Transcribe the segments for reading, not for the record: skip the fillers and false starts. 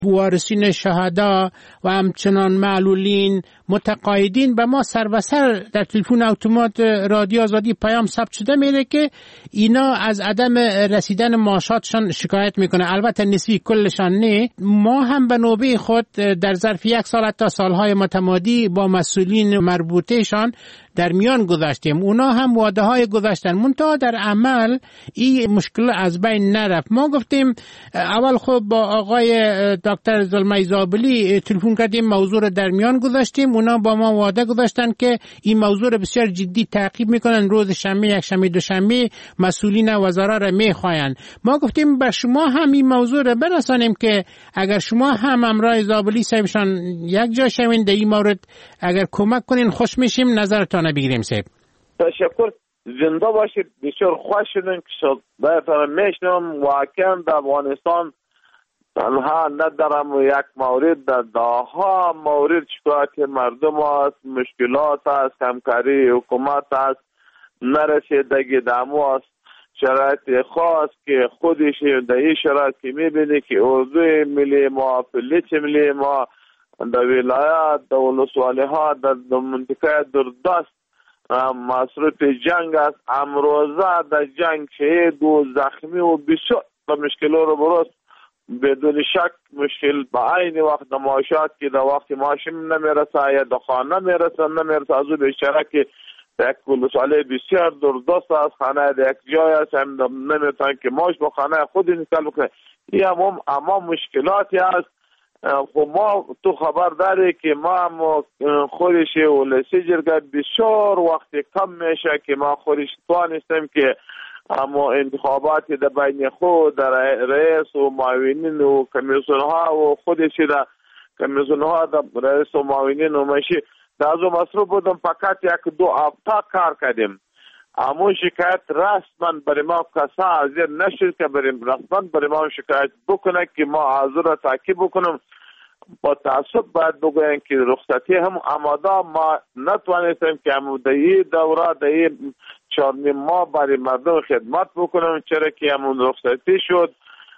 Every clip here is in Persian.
وارثین شهدا و همچنان معلولین متقاعدین به ما سر و سر در تلفن اتومات رادیو آزادی پیام ثبت شده میره که اینا از عدم رسیدن معاشاتشان شکایت میکنه. البته نسبی کلشان نه. ما هم به نوبه خود در ظرف 1 سال تا سالهای متمادی با مسئولین مربوطهشان در میان گذاشتیم. اونا هم وعده های گذاشتن، منتها در عمل این مشکل از بین نرفت. ما گفتیم اول خب با آقای دکتر زلمه زابلی تلفن کردیم، موضوع رو در میان گذاشتیم. اونا با ما وعده گذاشتن که این موضوع رو بسیار جدی تعقیب میکنن، روز شنبه، یکشنبه، دوشنبه مسئولین وزرا رو میخواین. ما گفتیم به شما هم این موضوع رو برسانیم که اگر شما هم همراه زابلی صاحبشان یک جا شوین در این مورد اگر کمک کنین خوش میشیم. نظرتان بگیریم صاحب. تشکر، زنده باشید. بسیار خوش شدیم که بهتر میشنم. واقعا در افغانستان تنها ندارم یک مورد، در داها مورد شکایت مردم است، مشکلات است، همکاری حکومت است، نرسیدگی دامو است، شرایط خاص که خودش در این شرایط که میبینی که اردوی ملی ما، پلیس ملی ما در ولایات، در ولسوالی ها، در منطقه دردست مصروف جنگ است. امروزه در جنگ شهید و زخمی و بسیار مشکلات رو برست. بدون شک مشکل به عین وقت معاشات که در وقت معاشم نمیرسه یا در خانه نمیرسه از او بیشتره که یک ولسوالی بسیار دردست است، خانه در یک جای است، هم نمیتونن که معاش با خانه خود انتقال بکنه. این اما مشکلاتی است. خب ما تو خبر داری که ما هم خودش ولسی جرگه بسیار وقت کم میشه که ما خودش توانستیم که اما انتخابات در بین خود در رئیس و معاونین و کمیسیون ها و خودش در کمیسیون ها در رئیس و معاونین و ماشی در از مصروف بودم. فقط 1-2 هفته کار کردیم. اما شکایت رسما برای ما کسا حاضر نشد که رسما برای ما شکایت بکنه که ما حاضر را تعقیب بکنم. با تعصب باید بگویم که رخصتی هم آماده ما نتوانستیم که همون دوره در 4 ماه برای مردم خدمت بکنم، چرا که همون رخصتی شد.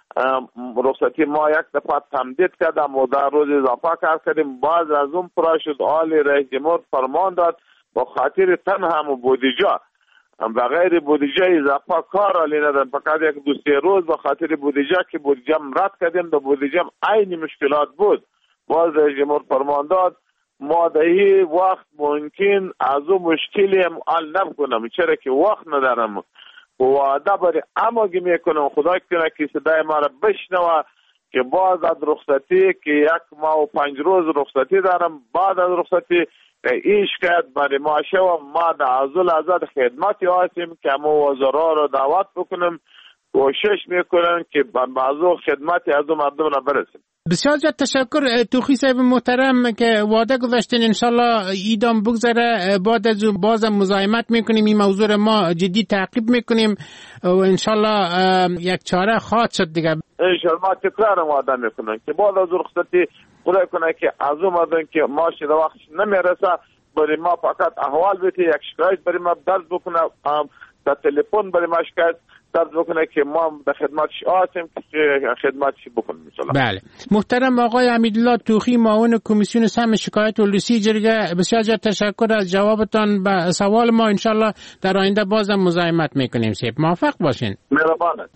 رخصتی ما یک دفعه تمدید کردم و در روز اضافه کردیم. باز از اون پرا شد آلی رئیس جمهور فرمان داد با خاطر تن هم بودجه بغیر بودجه اضافه کار علی ندارم، فقط 1-2 روز با خاطر بودجه که بودجه رد کردیم. در بودجه عین مشکلات بود. باز رئیس جمهور فرمان داد ما در این وقت ممکن از اون مشکلی هم حل نکنم، چرا که وقت ندارم. وعده برای اماگی میکنم خدا کنه که صدای ما را بشنوه که باز از رخصتی که 1 ماه و 5 روز رخصتی دارم، بعد از رخصتی این شکایت برای ما شو ما در عضل ازاد خدمتی هستیم که ما وزرا را دعوت بکنم، کوشش میکنم که بعضو خدمتی از مردم را برسیم. بسیار زیاد تشکر توخی صاحب محترم که وعده گذاشتین انشالله ایدام بگذره. بعد از بازم مزاحمت میکنیم، این موضوع ما جدی تعقیب میکنیم و انشالله یک چاره خواهد شد دیگه. انشالله ما تکرارم وعده میکنم که بعد از رخصتی خدا کنه که از اون مردم که ماش در وقتش نمیرسه برای ما فقط احوال بده، یک شکایت برای ما درد بکنه، در تلفن برای ما شکایت درد بکنه که ما در خدمتش هستیم که خدمتش بکنیم انشالله. بله محترم آقای امیدالله توخی معاون کمیسیون سهم شکایت ولسی جرگه، بسیار زیاد تشکر از جوابتان به سوال ما. انشالله در آینده بازم مزاحمت میکنیم. سیب موفق باشین. مهربانه.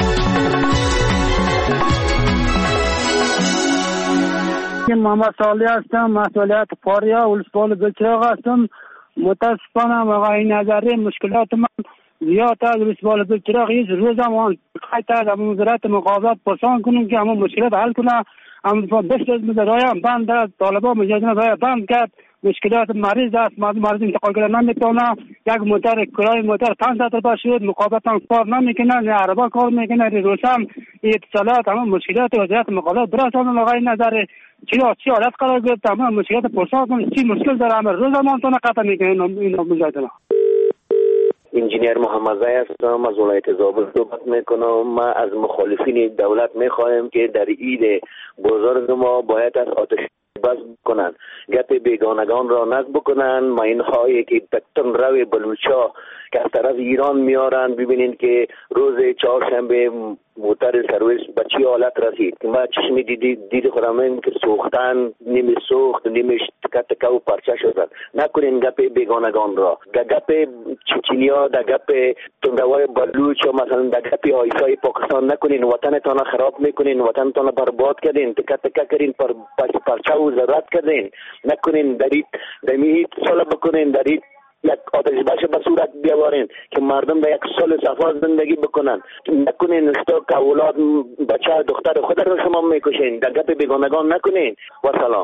محمد صالح هستم، مسئولیت فاریا ولسوالی بلچراغ هستم. متاسفانه آقای نظری مشکلات من زیاد از ولسوالی بلچراغ هیچ روز هم خیلی از وزارت مقابلات پرسان کنیم که همون مشکلات حل کنه. اما بسیار از مدرای بند دارد، طالبان مجاهدین رای بند کرد، مشکلات مریض است، مریض انتقال کردن نمیتونه. یک موتر کرای موتر 500 روپیه شد، مقابلات هم کار نمیکنه، نه عربا کار میکنه، روشن اتصالات همون مشکلات وزارت مقابلات برسانم. آقای نظری چی حالت قرار گرفت، همون مشکلات پرسان کنیم چی مشکل داره، همه روز هم تو نقطع میکنه این مجاهدین. انجینیر محمد زای هستم، از ولایت زابل صحبت میکنم. ما از مخالفین دولت میخوایم که در عید بزرگ ما باید از آتش بس بکنن، گپ بیگانگان را نصب بکنن. ما اینهایی که تکتن روی بلوچا که از طرف ایران میارن، ببینین که روز چهارشنبه موتر سرویس به چی حالت رسید که ما چشمی دید خودم که سوختن نیمی سوخت نیمیش تکه تکه و پرچه شدن. نکنین گپ بیگانگان را، گپ چچینیا، گپ تندوای بلوچ و مثلا گپ آیسای پاکستان نکنین. وطنتان خراب میکنین، وطنتان برباد کردین، تکه تکه کردین، پرچه و ذرات کردین. نکنین دمی صلح بکنین، دارید یک آتش باشه به صورت بیاورین که مردم در یک سال صفا زندگی بکنن. نکنین استاک اولاد بچه دختر خود را شما میکشین. در گپ بیگانگان نکنین. و سلام.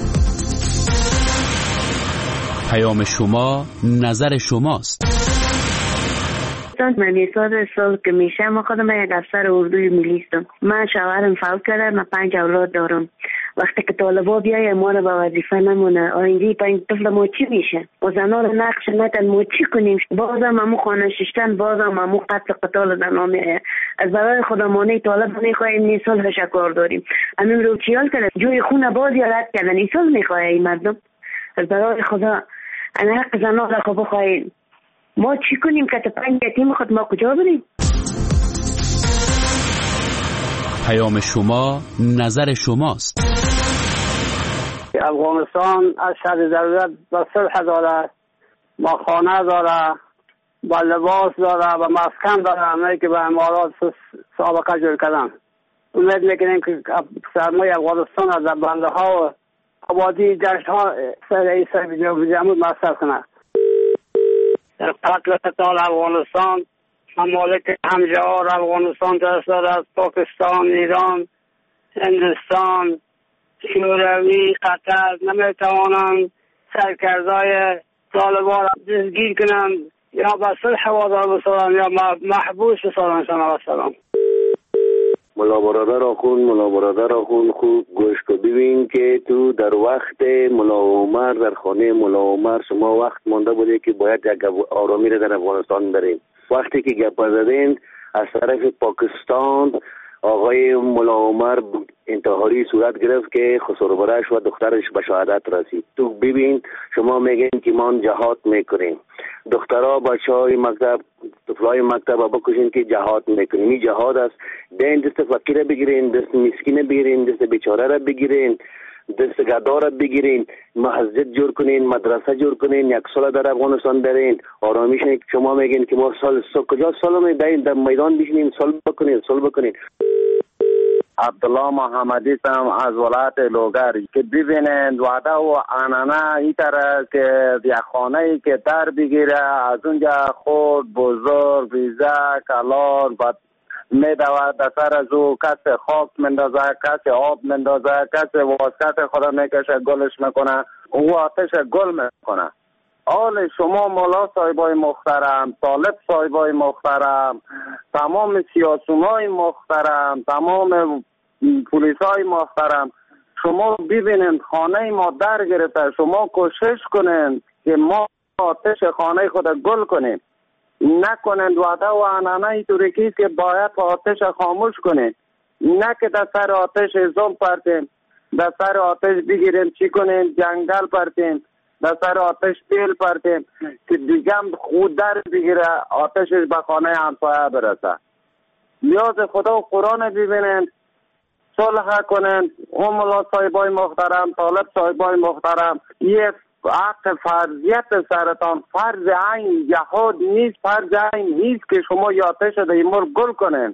پیام شما نظر شماست. من سال که میشه ما خودم یک افسر اردوی ملی هستم. من شوهرم فوت کرده، من 5 اولاد دارم. وقتی که طالبا بیاید ما رو به وظیفه نمونه، آینده 5 طفل ما چی میشه؟ و زنان نقش ندن ما چی کنیم؟ بازم همو خانه ششتن، بازم همو قتال زنان میآید. از برای خودمانی طالب میخواهیم این صلح شکار داریم. همین رو چیال کرد جوی خونه باز یارد کردن، این صلح میخواه این مردم. از برای خدا انا حق زنان را خوب بخواهیم. ما چی کنیم که 5 یتیم خود ما کجا بریم؟ پیام شما نظر شماست. افغانستان از شر ضرورت با صلح داره، با خانه داره، با لباس داره، با مسکن داره، همه که به امارات سابقه جور کردن. امید میکنیم که سرمایه افغانستان از بنده ها و آبادی جشن ها سر جمهور مصرف کنه. در قتل قتال افغانستان ممالک همجوار افغانستان دست دارد، پاکستان، ایران، هندوستان، شوروی، قطر نمیتوانند سرکردای طالبان دستگیر کنند یا به صلح وادار بسازند یا محبوس بسازند. سلام. ملا برادر آخون خوب گوش کو ببین که تو در وقت ملا عمر در خانه ملا عمر شما وقت مانده بوده که باید یک آرامی را در افغانستان بریم. وقتی که گپ زدین از طرف پاکستان آقای ملا عمر انتحاری صورت گرفت که خسروبرش و دخترش به شهادت رسید. تو ببین شما میگین که ما جهاد میکنیم، دخترها بچهای مکتب طفلای مکتب بکشین که جهاد میکنیم. این جهاد است. دین دست فقیر بگیرین، دست مسکین بگیرین، دست بیچاره را بگیرین، دست گدار را بگیرین، مسجد جور کنین، مدرسه جور کنین، یک سال در افغانستان برین آرامیش. شما میگین که ما کجا سال میدین در میدان بشینیم سال بکنین. عبدالله محمدی هم از ولایت لوگر که ببینند وعده و عنعنه این طرح که یک خانه‌ای که در بگیره از اونجا خود بزرگ ویزه کلان میدود در سر از او کسی خاک مندازه، کسی آب مندازه، کسی واسکت خدا میکشه گلش میکنه، او آتش گل میکنه. حال شما مولا صاحبای محترم، طالب صاحبای محترم، تمام سیاسونای محترم، تمام پولیسای محترم، شما ببینید خانه ما در گرفته. شما کوشش کنید که ما آتش خانه خود گل کنیم. نکنند وعده و عنعنه طوری که باید آتش خاموش کنید. نه که در سر آتش زوم پرتیم، در سر آتش بگیریم چی کنیم جنگل پرتیم، در سر آتش تیل پرتیم که دیگه خود در بگیره آتشش به خانه همسایه برسه. نیاز خدا و قرآن ببینید، صلح کنند. او مولا صاحبای محترم، طالب صاحبای محترم، یه حق فرضیت سرطان فرض عین جهاد نیست، فرض عین نیست که شما یاتش در این مر گل کنن.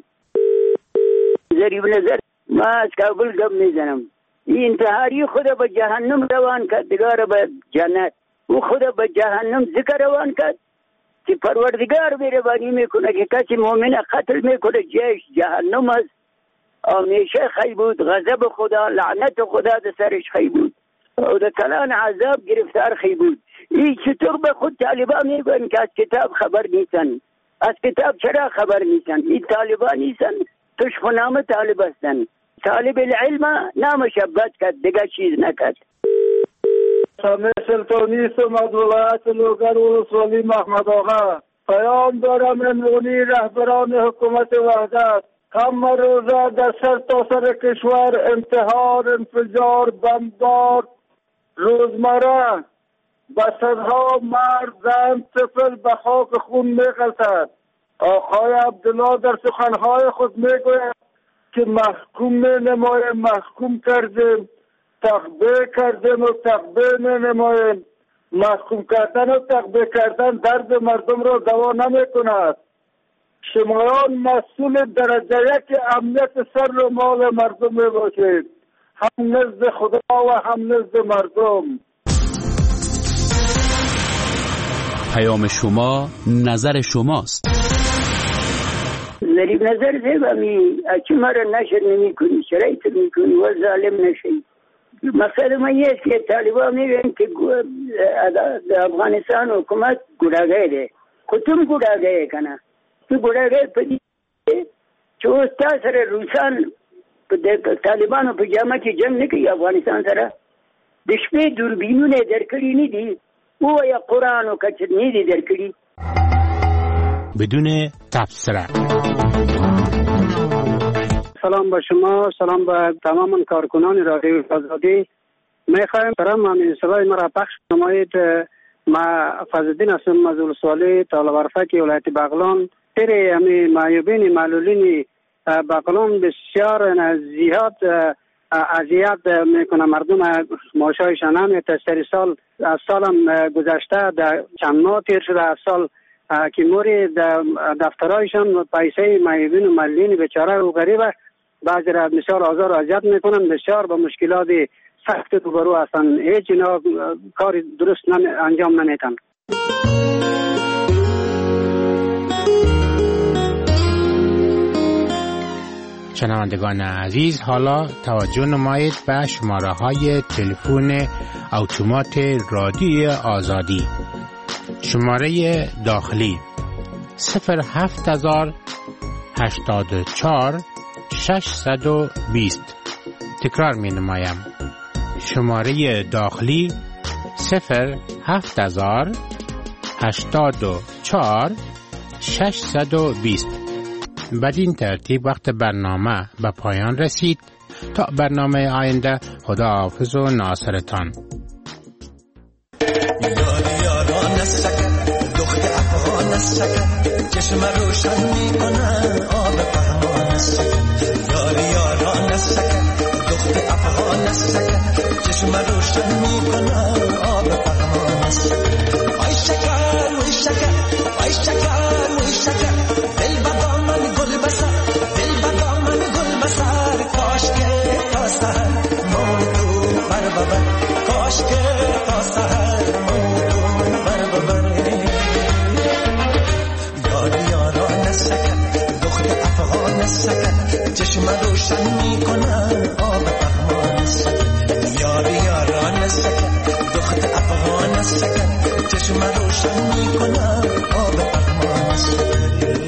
ضریب نظر ما از کابل گم میزنم. این انتحاری خود به جهنم روان کرد، دگار به جنت. او خود به جهنم ذکر روان کرد که پروردگار بیربانی میکنه که کسی مؤمن قتل میکنه جهش جهنم است. همیشه خی بود، غضب خدا لعنت خدا در سرش خی بود و در کلان عذاب گرفتار خی بود. این چطور به خود طالبان میگن که از کتاب خبر نیستن؟ از کتاب چرا خبر نیستن؟ این طالبان نیستن، توش نام طالب هستن. طالب العلم نام شبت کرد، دیگه چیز نکرد. سامه سلطانی است از ولایت لوگر ولسوالی محمد آقا. پیام دارم امروزی رهبران حکومت وحدت. کم روزه در سر تا سر کشور انتحار، انفجار، بمبار روزمره به صدها مرد، زن، طفل به خاک خون میغلطد. آقای عبدالله در سخنهای خود میگوید که محکوم نمایم، محکوم کردیم، تقبیه کردیم و تقبیه نمایم. محکوم کردن و تقبیه کردن درد مردم را دوا نمی کند. شمایان مسئول درجه یک امنیت سر و مال مردم می باشید، هم نزد خدا و هم نزد مردم. پیام شما نظر شماست. ظریف نظر زیبامی اچی مرا نشر نمی کنی، شرایط می کنی و ظالم نشی. مقصد من یه است که طالبان میگن که افغانستان حکومت گناهگار ده. خودتون گناهگار کنه. تو گناهگار پدید چه اوستا سر روسان طالبان په جامه کې جنگ نه کوي افغانستان سره. د شپې دوربینونه درکړي نه دي او یا قرآن و کچر نه دي درکړي. بدون تبصره. سلام به شما، سلام به تمام کارکنان رادیو آزادی. میخوایم برام همین صدای مرا پخش نمایید. ما فضلالدین هستم، مسئول سوالی طالب ارفک ولایت بغلان. سری همین معیوبین معلولین بغلان بسیار زیاد اذیت میکنه مردم، معاشایشان نمیده. سری سال از سالم گذشته در چند ماه تیر شده از سال که موری دفترهایشان پیسه معیوبین و معلولین بیچاره و غریبه بعضی را بسیار آزار و اذیت میکنن، بسیار با مشکلات سخت روبرو هستند. هیچ اینا کار درست انجام نمیدن. شنوندگان عزیز، حالا توجه نمایید به شماره های تلفن اتومات رادیو آزادی. شماره داخلی 07084 620. تکرار می نمایم. شماره داخلی 07084 620. بدین ترتیب وقت برنامه به پایان رسید. تا برنامه آینده، خدا حافظ و ناصرتان. چشم روشن میکنن آب پهمان سکن، یاری یاران سکن، دخت افغان سکن، چشم روشن میکنن آب پهمان سکن. آی شکر وی شکر، آی شکر وی شکر، دل بدامن گل بسر، دل بدامن گل بسر، کاش که تا سهر موتو بر ببر، کاش که تا سهر موتو بر ببر. چشم روشن میکنن آب پهمان سکن، یاری یاران سکن، دخت افغان سکن، چشم روشن میکنن آب پهمان سکن.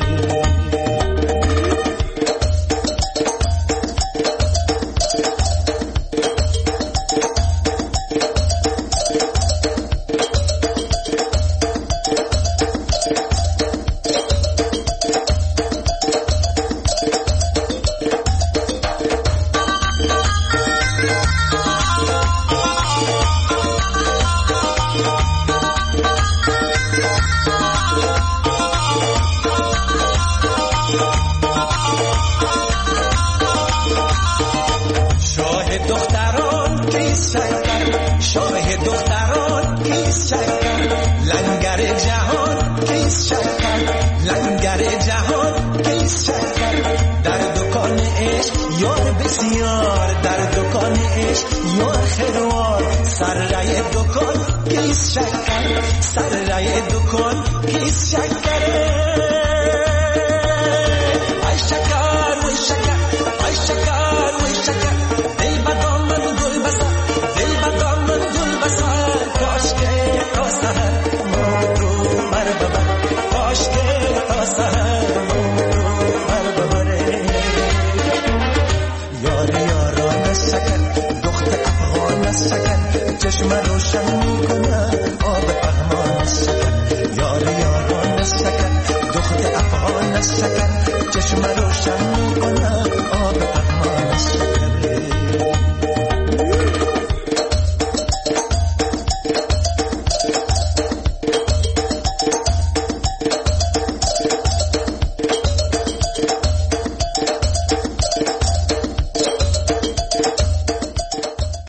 چشم روشن میکنن آب پهمان سکن، یاری یاران سکن، دخت افغان سکن، چشم روشن